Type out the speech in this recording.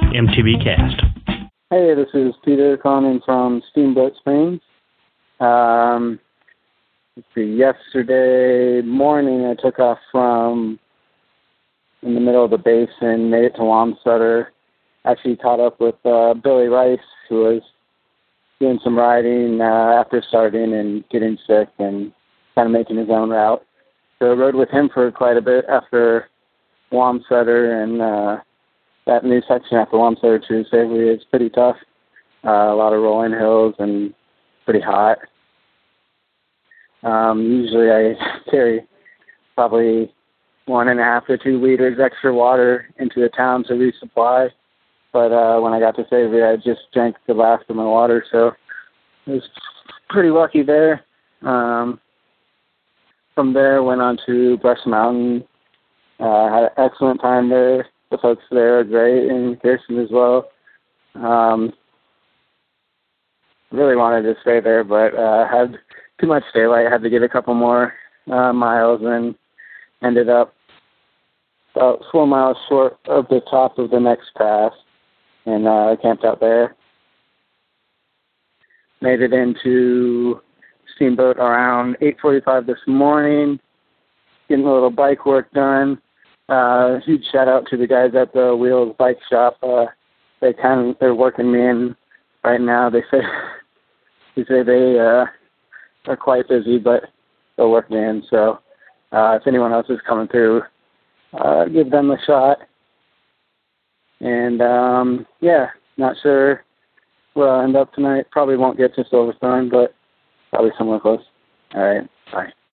MTB Cast. Hey, this is Peter calling from Steamboat Springs. Yesterday morning I took off from in the middle of the basin, made it to Wamsutter. Actually caught up with Billy Rice, who was doing some riding after starting and getting sick and kind of making his own route. So I rode with him for quite a bit after Wamsutter, and that new section after Wamsutter to Savory is pretty tough. A lot of rolling hills and pretty hot. Usually I carry probably 1.5 to 2 liters extra water into the town to resupply. But when I got to Savory, I just drank the last of my water, so I was pretty lucky there. From there, went on to Brush Mountain. Had an excellent time there. The folks there are great, and Kirsten as well. Really wanted to stay there, but had too much daylight. Had to get a couple more miles, and ended up about 4 miles short of the top of the next pass, and camped out there. Made it into Steamboat around 8:45 this morning, getting a little bike work done. Huge shout out to the guys at the Wheels Bike Shop. They're working me in right now. They say they are quite busy, but they'll work me in. So if anyone else is coming through, give them a shot. And not sure where I'll end up tonight. Probably won't get to Silverthorne, but probably somewhere close. All right, bye.